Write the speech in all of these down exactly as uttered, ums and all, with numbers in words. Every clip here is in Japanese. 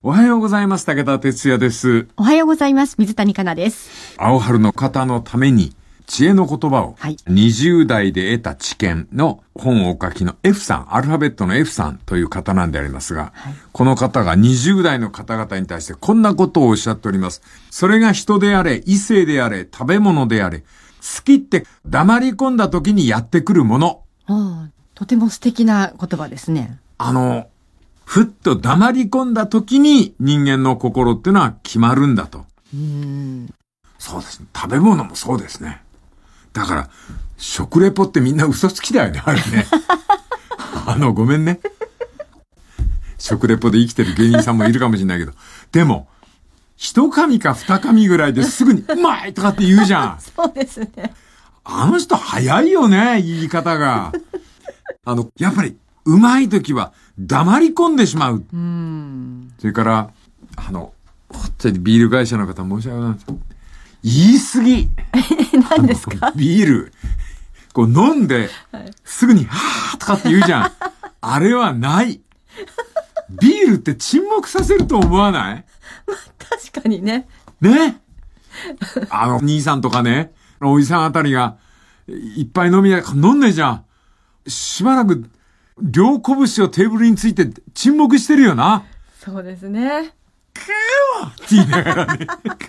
おはようございます。武田哲也です。 おはようございます。水谷香奈です。 青春の方のために知恵の言葉を、はい、にじゅう代で得た知見の本をお書きの F さん、アルファベットの F さんという方なんでありますが、はい、この方がにじゅう代の方々に対してこんなことをおっしゃっております。それが人であれ、異性であれ、食べ物であれ、好きって黙り込んだ時にやってくるもの。 ああ、とても素敵な言葉ですね。 あの、ふっと黙り込んだ時に人間の心ってのは決まるんだと。 うーん。 そうですね。食べ物もそうですね。だから、食レポってみんな嘘つきだよね、あれね。あの、ごめんね。食レポで生きてる芸人さんもいるかもしれないけど。でも、一噛みか二噛みぐらいですぐに、うまいとかって言うじゃん。 そうですね。 あの人早いよね、言い方が。あの、やっぱり、うまい時は黙り込んでしまう。 うーん。 それから、あの、本当にビール会社の方申し訳ないです。言い過ぎ。 何ですか？ ビール。こう飲んで、はい、すぐに、はーとかって言うじゃん。あれはない。ビールって沈黙させると思わない？ 確かにね。 ね。あの、兄さんとかね、おじさんあたりが、いっぱい飲みながら飲んでじゃん。しばらく、両拳をテーブルについて沈黙してるよな。 そうですね。 くーって言いながらね。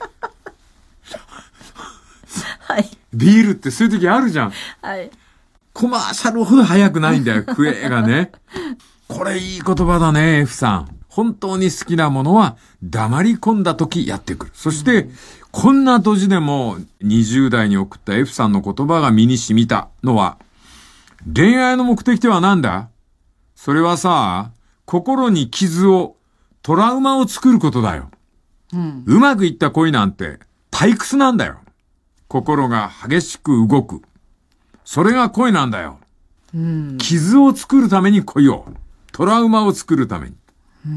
はい。 ビールってそういう時あるじゃん。 はい。 コマーシャルほど早くないんだよ、クエがね。これいい言葉だね、F さん。本当に好きなものは黙り込んだ時やってくる。そして、うん、こんな年でもにじゅう代に送った F さんの言葉が身に染みたのは、恋愛の目的ではなんだ？それはさ、心に傷を、トラウマを作ることだよ。うん、うまくいった恋なんて退屈なんだよ。心が激しく動く。それが恋なんだよ。うん、傷を作るために恋を。トラウマを作るために。うん、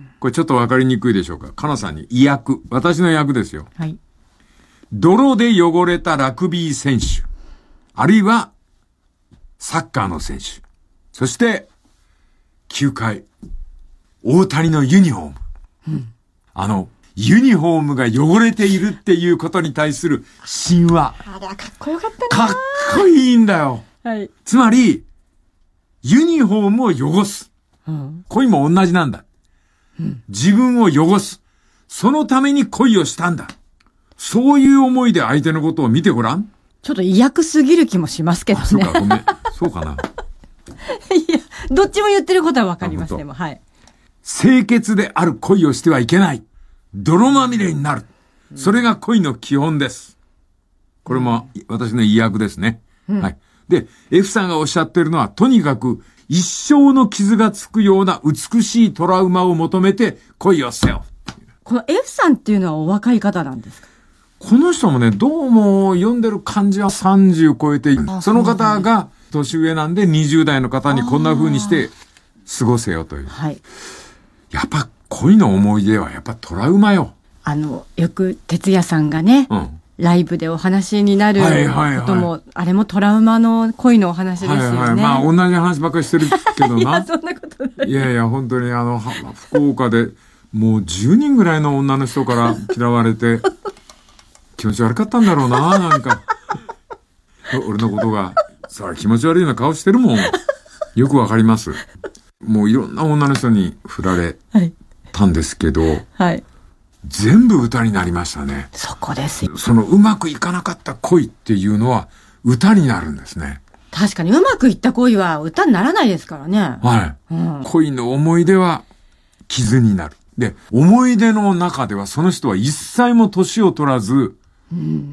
これちょっとわかりにくいでしょうか。かなさんに意訳。私の訳ですよ。 はい。 泥で汚れたラグビー選手。あるいは、サッカーの選手。そして、きゅうかい。大谷のユニフォーム。うん、あの、ユニフォームが汚れているっていうことに対する神話。 あら、かっこよかったな。 かっこいいんだよ。 はい。 つまり、ユニフォームを汚す。うん、恋も同じなんだ、うん。自分を汚す。そのために恋をしたんだ。そういう思いで相手のことを見てごらん。 ちょっと意訳すぎる気もしますけどね。 そうか、ごめん。そうかな。 いや、どっちも言ってることはわかりますでも、はい。 清潔である恋をしてはいけない。泥まみれになる。それが恋の基本です。これも私の意訳ですね。うん、はい。で、F さんがおっしゃってるのは、とにかく一生の傷がつくような美しいトラウマを求めて恋をせよ。 この F さんっていうのはお若い方なんですか？ この人もね、どうも読んでる感じはさんじゅう超えている。その方が年上なんでにじゅう代の方にこんな風にして過ごせよという。はい。やっぱ恋の思い出はやっぱトラウマよ。 あの、よく哲也さんがね、うん、ライブでお話になることも、はいはいはい、あれもトラウマの恋のお話ですよね。はいはい、 まあ同じ話ばっかりしてるけどな。 いや、そんなことない。 いやいや、本当にあの、福岡でもうじゅうにんぐらいの女の人から嫌われて、気持ち悪かったんだろうな、なんか。俺のことが、さあ気持ち悪いような顔してるもん。よくわかります。もういろんな女の人に振られたんですけど、はいはい、全部歌になりましたね。 そこですよ。 そのうまくいかなかった恋っていうのは歌になるんですね。 確かにうまくいった恋は歌にならないですからね。 はい。うん、恋の思い出は傷になる。で、思い出の中ではその人は一切も年を取らず、うん、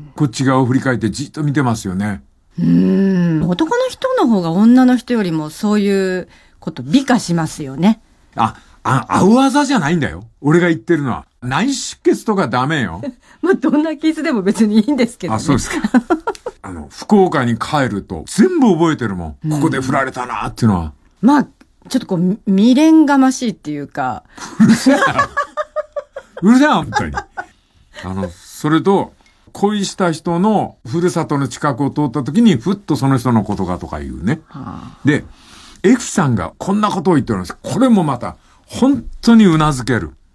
こっち側を振り返ってじっと見てますよね。 うーん。男の人の方が女の人よりもそういうこと美化しますよね。 あ、あ、青あざじゃないんだよ。俺が言ってるのは。内出血とかダメよ。 まあ、どんな傷でも別にいいんですけどね。 あ、そうですか。あの、福岡に帰ると全部覚えてるもん。ここで振られたなっていうのは。 まあ、ちょっとこう、未練がましいっていうか。 うるせえな。うるせえな、本当に。あの、それと、恋した人のふるさとの近くを通った時に、ふっとその人のことがとか言うね。はあ、で、F さんがこんなことを言ってるんです。これもまた、本当に頷ける。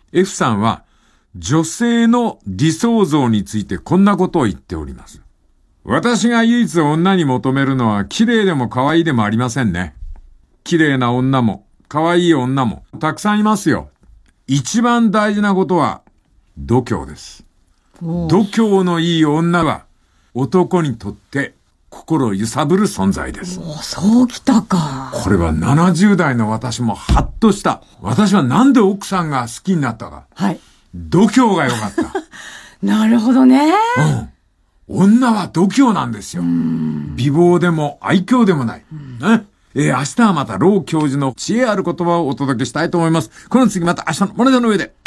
F さんは女性の理想像についてこんなことを言っております。私が唯一女に求めるのは綺麗でも可愛いでもありませんね。綺麗な女も可愛い女もたくさんいますよ。一番大事なことは度胸です。度胸のいい女は男にとって心を揺さぶる存在です。 おそうきたか。 これはななじゅう代の私もハッとした。私はなんで奥さんが好きになったか。 はい。 度胸が良かった。 なるほどね。 うん。女は度胸なんですよ。美貌でも愛嬌でもない。ね。えー、明日はまた老教授の知恵ある言葉をお届けしたいと思います。この次また明日のモネタの上で。